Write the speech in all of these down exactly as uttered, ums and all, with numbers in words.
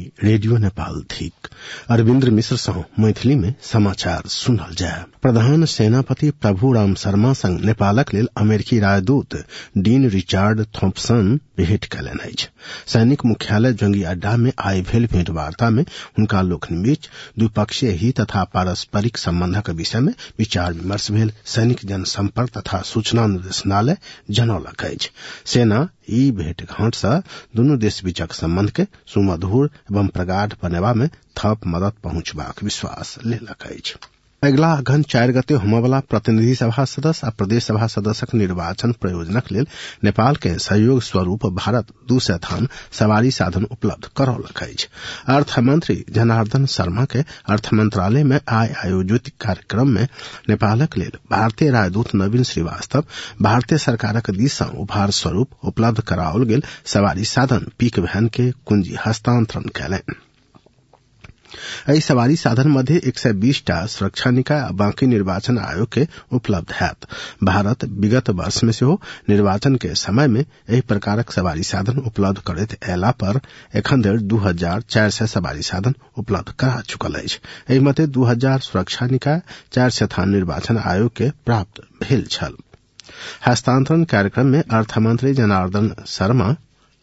Radio Nepal थिक। अरविन्द्र मिश्र सँ मैथिली में समाचार सुनल जाय। प्रधान सेनापति प्रभुराम शर्मा संग नेपालक लेल अमेरिकी राजदूत डीन रिचार्ड थॉम्पसन भेंट कयलनि अछि। सैनिक मुख्यालय जोंगी अड्डा में आइ भेल भेंटवार्ता में हुनका लोकनि बीच द्विपक्षीय हित तथा पारस्परिक संबंधक विषय में विचार विमर्श भेल। सैनिक जनसंपर्क तथा सूचना निर्देशनालय जनौलक अछि। सेना ई भेंटघाट सँ दुनू देश बीचक संबंध के सुमधुर एवं प्रगाढ़ बनेबा में थप मदद पहुंचबाक विश्वास लेलक अछि। अगिला अघन चारि गते होमयवला प्रतिनिधि सभा सदस्य आ प्रदेश सभा सदस्यक निर्वाचन प्रयोजनक लेल नेपाल के सहयोग स्वरूप भारत दू सय थान सवारी साधन उपलब्ध करौलक अछि। अर्थमंत्री जनार्दन शर्मा के अर्थ मंत्रालय में आइ आयोजित कार्यक्रम में नेपालक लेल भारतीय राजदूत नवीन श्रीवास्तव भारतीय सरकारक दिस सँ उपहार स्वरूप उपलब्ध कराओल गेल सवारी साधन पिक वैन के कुंजी हस्तांतरण कयलनि। एहि सवारी साधन मध्य एक सय बीस टा सुरक्षा निकाय आ बाकी निर्वाचन आयोग के उपलब्ध हैत। भारत विगत वर्ष में सेहो निर्वाचन के समय में एहि प्रकारक सवारी साधन उपलब्ध करैत अयला पर एखन धरि दू हजार चारि सय सवारी साधन उपलब्ध करा चुकल अछि। एहि मध्य दू हजार सुरक्षा निकाय चारि सय थान निर्वाचन आयोग के प्राप्त भेल छल। हस्तांतरण कार्यक्रम में अर्थमंत्री जनार्दन शर्मा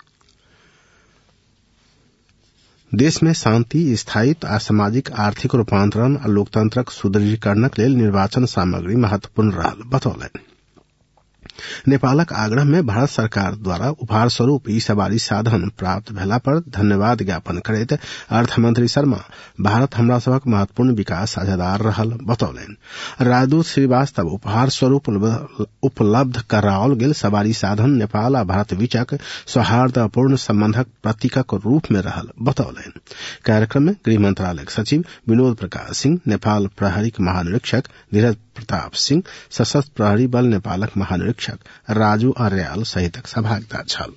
देश में शांति, स्थायित्व आ सामाजिक आर्थिक रूपांतरण आ लोकतंत्रक सुदृढ़ीकरणक लेल निर्वाचन सामग्री महत्वपूर्ण रहल बतौलनि। नेपालक आग्रह में भारत सरकार द्वारा उपहार स्वरूप ई सवारी साधन प्राप्त भेला पर धन्यवाद ज्ञापन करैत अर्थमंत्री शर्मा भारत हमरा सबक महत्वपूर्ण विकास साझेदार रहल बतौलनि। राजदूत श्रीवास्तव उपहार स्वरूप उपलब्ध कराओल गेल सवारी साधन नेपाल आ भारत बीचक सौहार्दपूर्ण संबंधक प्रतीकक रूप में रहल बतौलनि। कार्यक्रम में गृह मंत्रालयक सचिव विनोद प्रकाश सिंह, नेपाल प्रहरीक महानिरीक्षक धीरज प्रताप सिंह, सशस्त्र प्रहरी बल नेपालक महानिरीक्षक राजू आर्याल सहितक सहभागिता छल।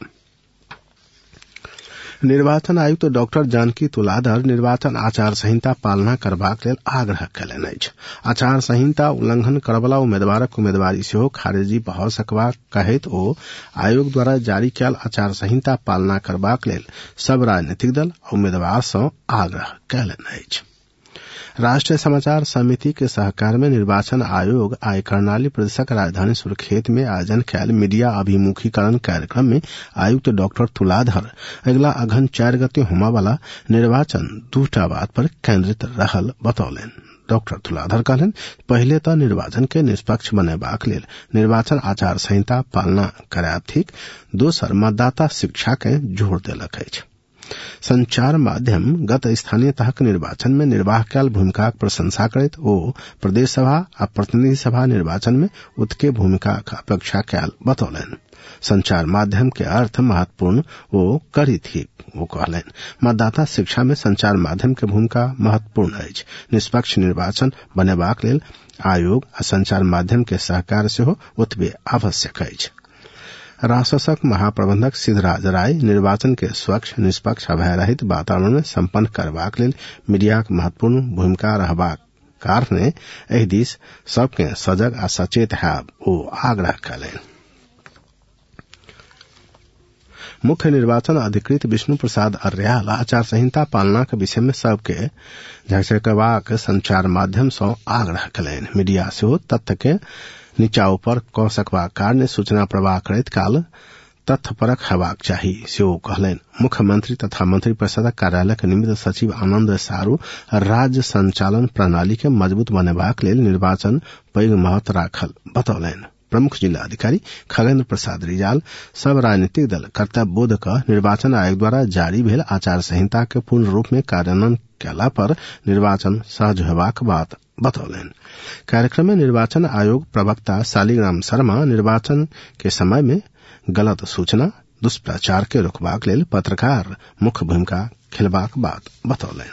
निर्वाचन आयुक्त डॉक्टर जानकी तुलाधर निर्वाचन आचार संहिता पालना करबाक लेल आग्रह कयलनि अछि। आचार संहिता उल्लंघन करबला उम्मीदवारक उम्मीदवारी सेहो खारिजी भऽ सकबाक कहैत ओ आयोग द्वारा जारी कयल आचार संहिता पालना करबाक लेल सब राजनीतिक दल आ उम्मीदवार सँ आग्रह कयलनि अछि। राष्ट्रीय समाचार समिति के सहकार में निर्वाचन आयोग आइ कर्णाली प्रदेशक राजधानी सुर्खेत में आयोजन कयल मीडिया अभिमुखीकरण कार्यक्रम में आयुक्त डॉक्टर तुलाधर अगिला अघन चारि गते होमयवला निर्वाचन दूटा बात पर केंद्रित रहल बतौलनि। डॉक्टर तुलाधर कहलनि पहिले तऽ निर्वाचन के निष्पक्ष बनेबाक लेल निर्वाचन आचार संहिता पालना करायब थिक, दोसर मतदाता शिक्षा के जोर देलक अछि। संचार माध्यम गत स्थानीय तहक निर्वाचन में निर्वाह कयल भूमिकाक प्रशंसा करैत ओ प्रदेश सभा आ प्रतिनिधि सभा निर्वाचन में उत्के भूमिकाक अपेक्षा कयल बतौलनि। संचार माध्यम के अर्थ महत्वपूर्ण ओ करी थी। वो कहलनि मतदाता शिक्षा में संचार माध्यम के भूमिका महत्वपूर्ण अछि। निष्पक्ष निर्वाचन बनेबाक लेल आयोग आ संचार माध्यम के सहकार सेहो ओतबे आवश्यक अछि। राससक महाप्रबंधक सिद्धराज राय निर्वाचन के स्वच्छ, निष्पक्ष आ भयरहित वातावरण में संपन्न करबाक लेल मीडियाक महत्वपूर्ण भूमिका रहबाक कारणे एहि दिस सबके सजग आ सचेत हेब ओ आग्रह कयलनि। मुख्य निर्वाचन अधिकृत विष्णु प्रसाद अर्याल आचार संहिता पालना के विषय में सबके झकझकबाक संचार माध्यम सँ आग्रह कयलनि। मीडिया सेहो तथ्य के नीचा ऊपर कऽ सकबाक कारणे सूचना प्रवाह करैत काल तथ्यपरक हेबाक चाही सेहो कहलनि। मुख्यमंत्री तथा मंत्री परिषदक कार्यालयक निमित्त सचिव आनंद सारू राज्य संचालन प्रणाली के मजबूत बनेबाक लेल निर्वाचन पैघ महत्व राखल बतौलनि। प्रमुख जिला अधिकारी खगेन्द्र प्रसाद रिजाल सब राजनीतिक दल कर्तव्य बोध कऽ निर्वाचन आयोग द्वारा जारी भेल आचार संहिता के पूर्ण रूप में कार्यान्वयन कयला पर निर्वाचन सहज हेबाक बात बतौलनि। कार्यक्रम में निर्वाचन आयोग प्रवक्ता शालिग्राम शर्मा निर्वाचन के समय में गलत सूचना, दुष्प्रचार के रोकबाक लेल पत्रकार मुख्य भूमिका खेलबाक बात बतौलनि।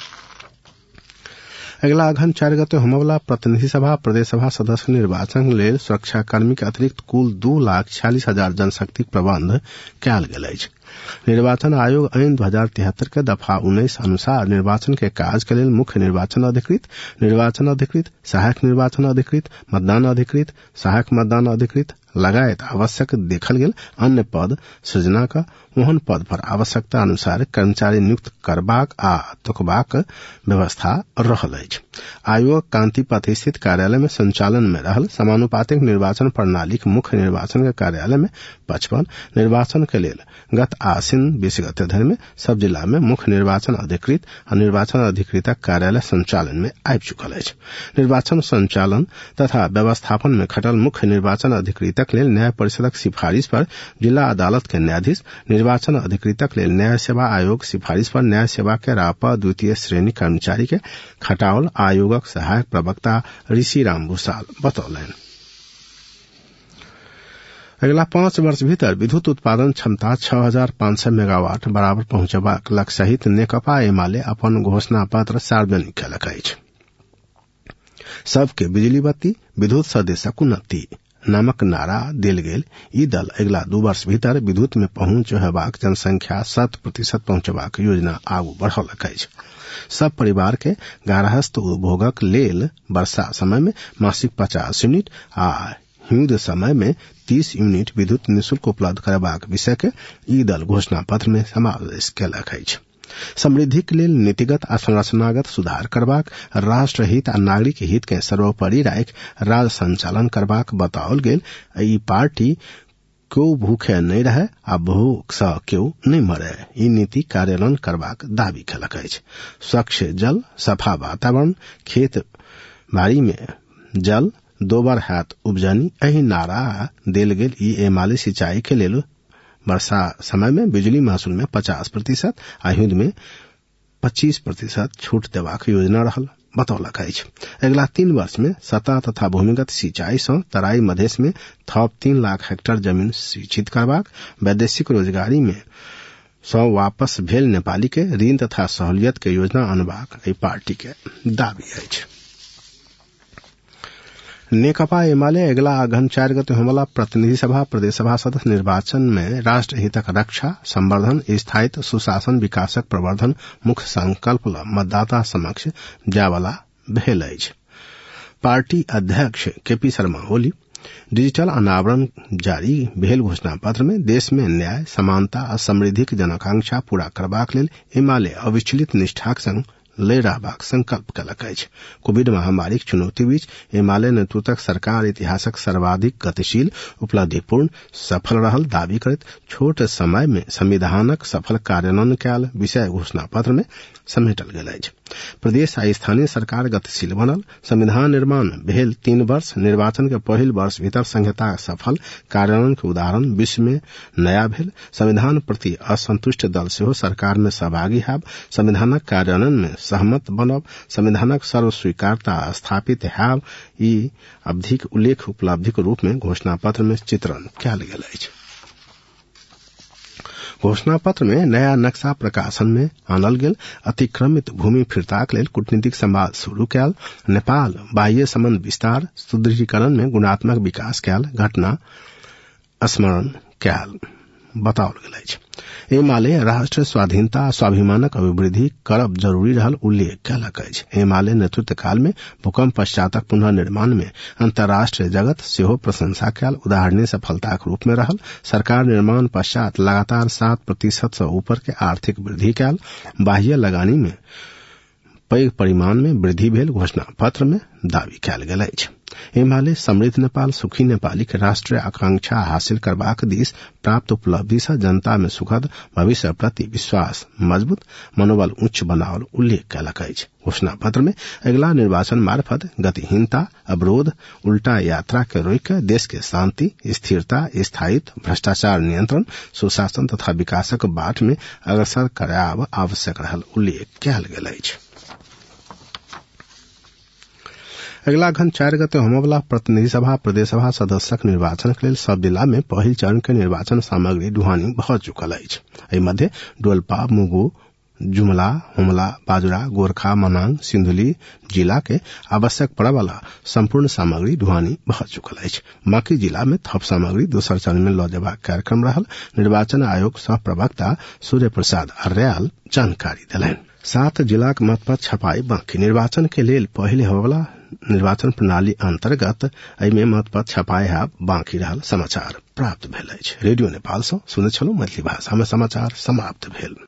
अगिला अघन चारि गते होमयवला प्रतिनिधि सभा प्रदेश सभा सदस्य निर्वाचन लेल सुरक्षाकर्मी के अतिरिक्त कुल दू लाख छियालीस हजार जनशक्ति प्रबंध कयल गेल अछि। निर्वाचन आयोग ऐन दो हजार तिहत्तर के दफा उन्नीस अनुसार निर्वाचन के कार्य के लिए मुख्य निर्वाचन अधिकृत, निर्वाचन अधिकृत, सहायक निर्वाचन अधिकृत, मतदान अधिकृत, सहायक मतदान अधिकृत लगायत आवश्यक देखल गेल अन्य पद सृजना का ओहन पद पर आवश्यकता अनुसार कर्मचारी नियुक्त करबाक आ तोकबाक व्यवस्था रहल अछि। आयोग कांति पथ स्थित कार्यालय में संचालन में रहल समानुपातिक निर्वाचन प्रणाली के मुख्य निर्वाचन के कार्यालय में पचपन निर्वाचन के लेल गत आसिन बीस गते धरि में सब जिला में मुख्य निर्वाचन अधिकृत और निर्वाचन अधिकृतक कार्यालय संचालन में आबि चुकल अछि। निर्वाचन संचालन तथा व्यवस्थापन में खटल मुख्य निर्वाचन अधिकृतक लेल न्याय परिषदक सिफारिश पर जिला अदालत के न्यायाधीश, निर्वाचन अधिकृतक लेल न्याय सेवा आयोग सिफारिश पर न्याय सेवा के रापा द्वितीय श्रेणी कर्मचारी के खटावल आयोगक सहायक प्रवक्ता ऋषि राम भूषाल बतौलनि। अगला पांच वर्ष भीतर विद्युत उत्पादन क्षमता छह हजार पांच सौ मेगावाट बराबर पहुंचबाक लक्ष्य सहित नेकपा एमाले अपन घोषणा पत्र सार्वजनिक कयलक अछि। सबके बिजली बत्ती, विद्युत सदेशक उन्नति नामक नारा देल गेल ई दल अगला दू वर्ष भीतर विद्युत में पहुंच हेबाक जनसंख्या शत प्रतिशत पहुंचबाक योजना आगू बढ़ौलक अछि। सब परिवार के गारहस्थ उपभोगक लेल वर्षा समय में मासिक पचास यूनिट आ हिमद समय में तीस यूनिट विद्युत निःशुल्क उपलब्ध करबाक विषय के ई दल घोषणा पत्र में समावेश कयलक अछि। समृद्धि के लेल नीतिगत आ संरचनागत सुधार करबाक, राष्ट्र हित आ नागरिक हित के सर्वोपरि राखि राज संचालन करबाक बताओल गेल। ई पार्टी क्यों भूखे नहीं रहे आ भूख सँ क्यों नहीं मरे ई नीति कार्यान्वयन करबाक दावी कयलक अछि। स्वच्छ जल, सफा वातावरण, खेत बाड़ी में जल दो बार हाथ उपजनी एही नारा देल गेल। ई एमाले सिंचाई के लेल वर्षा समय में बिजली महसूल में पचास प्रतिशत आ हिंद में पच्चीस प्रतिशत छूट देबाक योजना रहल बतौलक अछि। अगला तीन वर्ष में सतह तथा भूमिगत सिंचाई सँ तराई मधेश में थप तीन लाख हेक्टेयर जमीन सिंचित करबाक, वैदेशिक रोजगारी में सौ वापस भेल नेपाली के ऋण तथा सहूलियत के योजना अनबाक एहि पार्टी के दावी अछि। नेकपा एमाले अगला अगहन चार गते होमला प्रतिनिधि सभा प्रदेश सभा सदस्य निर्वाचन में राष्ट्र हितक रक्षा, संवर्धन, स्थायित्व, सुशासन, विकासक प्रवर्धन मुख्य संकल्प ल मतदाता समक्ष जावला भेल अछि। पार्टी अध्यक्ष केपी शर्मा ओली डिजिटल अनावरण जारी भेल घोषणा पत्र में देश में न्याय, समानता आ समृद्धि के जनआकांक्षा पूरा करबाक लेल एमाले अविचलित निष्ठाक संग ले रहबाक संकल्प कयलक अछि। कोविड महामारीक चुनौती बीच एमाले नेतृत्वक सरकार इतिहासक सर्वाधिक गतिशील, उपलब्धिपूर्ण, सफल रहल दावी करैत छोट समय में संविधानक सफल कार्यान्वयन कयल विषय घोषणा पत्र में समेटल गेल अछि। प्रदेश आ स्थानीय सरकार गतिशील बनल, संविधान निर्माण भेल तीन वर्ष, निर्वाचन के पहिल वर्ष भीतर संहिता सफल कार्यान्वयन के उदाहरण विश्व में नया भेल, संविधान प्रति असंतुष्ट दल सेहो सरकार में सहभागी हैब, संविधानक कार्यान्वयन में सहमत बनब, संविधानक सर्वस्वीकारता स्थापित हैब ई अवधिक उल्लेख उपलब्धिक रूप में घोषणा पत्र में चित्रण कयल गेल अछि। घोषणा पत्र में नया नक्शा प्रकाशन में आनल गेल, अतिक्रमित भूमि फिरताक लेल कूटनीतिक संवाद शुरू कयल, नेपाल बाह्य संबंध विस्तार सुदृढ़ीकरण में गुणात्मक विकास कयल घटना स्मरण कयल बताओल गेल अछि। एमाले राष्ट्र स्वाधीनता स्वाभिमानक अभिवृद्धि करब जरूरी रहल उल्लेख कयलक अछि। एमाले नेतृत्व काल में भूकंप पश्चातक पुनर्निर्माण में अंतर्राष्ट्रीय जगत सेहो प्रशंसा कयल उदाहरणीय सफलताक रूप में रहल। सरकार निर्माण पश्चात लगातार सात प्रतिशत से ऊपर के आर्थिक वृद्धि कयल, बाह्य लगानी में पैघ परिमाण में वृद्धि भेल घोषणा पत्र में दावी कयल गेल अछि। एमाले समृद्ध नेपाल, सुखी नेपाली के राष्ट्रीय आकांक्षा हासिल करबाक दिस प्राप्त उपलब्धि से जनता में सुखद भविष्य प्रति विश्वास मजबूत, मनोबल उच्च बनाओल उल्लेख कयलक अछि। घोषणा पत्र में अगला निर्वाचन मार्फत गतिहीनता, अवरोध, उल्टा यात्रा के रोक देश के शांति, स्थिरता, स्थायित्व, भ्रष्टाचार नियंत्रण, सुशासन तथा विकासक बाट में अग्रसर करायब आवश्यक रहल उल्लेख कयल गेल अछि। अगला घन चार गते होमवला प्रतिनिधि सभा प्रदेश सभा सदस्यक निर्वाचन के लेल सब जिला में पहिल चरण के निर्वाचन सामग्री ढुआनी भ चुकल अछि। एहि मध्य डोलपा, मुगु, जुमला, हुमला, बाजुरा, गोरखा, मनांग, सिंधुली जिला के आवश्यक पड़े वाला संपूर्ण सामग्री ढुआनी भ चुकल अछि। बाकी जिला में थप सामग्री दोसर चरण में ल जेबाक कार्यक्रम रहल। निर्वाचन आयोग सह प्रवक्ता सूर्य प्रसाद अर्याल जानकारी देलनि। सात जिलाक मतपत्र छपाई बाकी। निर्वाचन के लेल पहले होवला निर्वाचन प्रणाली अंतर्गत एहिमे मतपत्र छपाई बाकी रहल समाचार प्राप्त भेल अछि। रेडियो नेपाल सँ सुनैत छलहुँ मैथिली भाषा में समाचार समाप्त भेल।